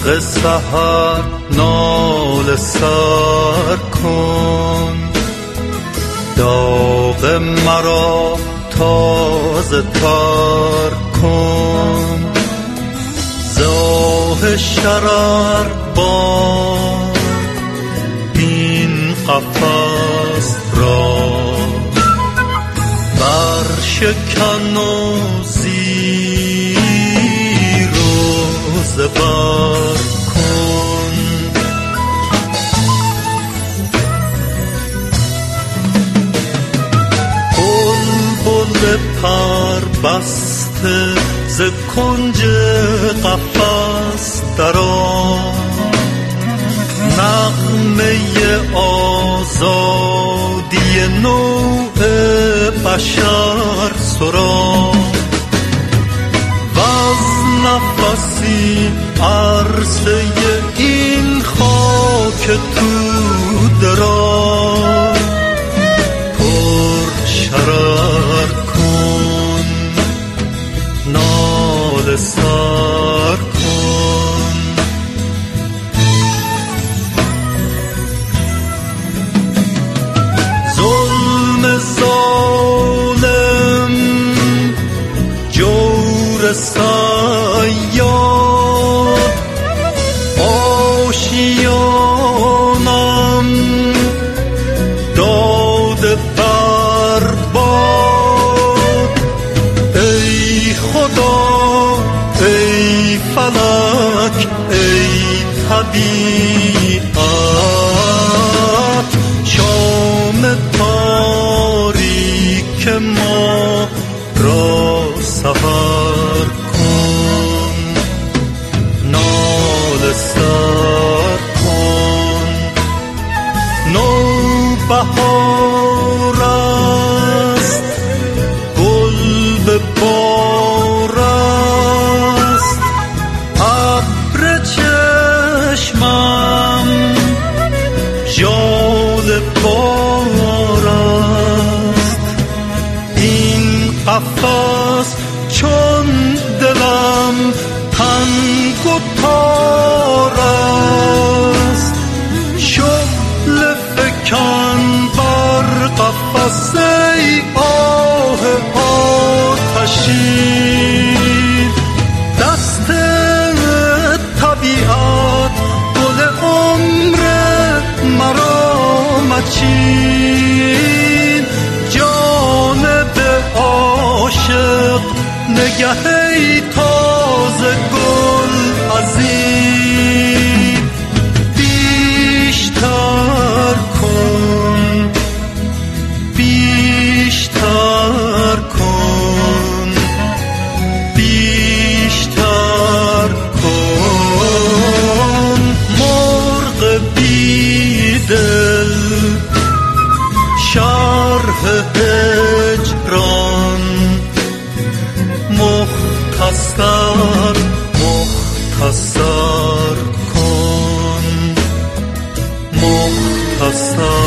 برق سحر ناله سر کن، داغ مرا تازه تر کن. زاه شرر بار این قفس را برشکن و زیر و زبر کن. بلبل پر بسته ز کنج قفس درآی، نغمه آزادی نوع بشر سرای. وز نفسی عرصه این خاک تو درای، پر شرر کن، ناله سر کن. ظلم ظالم جور صیاد، آشیانم داده برباد. ای خدا ای فلک ای طبیعت، شام تاریک ما را سحر کن، ناله سر کن. نوبهار است، گل به بار است، ابر چشمم ژاله بار است. این قفس چون دلم تنگ و تار است، شعله فکن بر قفس ای آه آتشین. دست طبیعت گل عمر مرا مچین، جانب عاشق نگه ای تازه گل عظیم. بیشتر کن بیشتر کن بیشتر کن. مرغ بیدل شرح هجران، مختصر مختصر کن، مختصر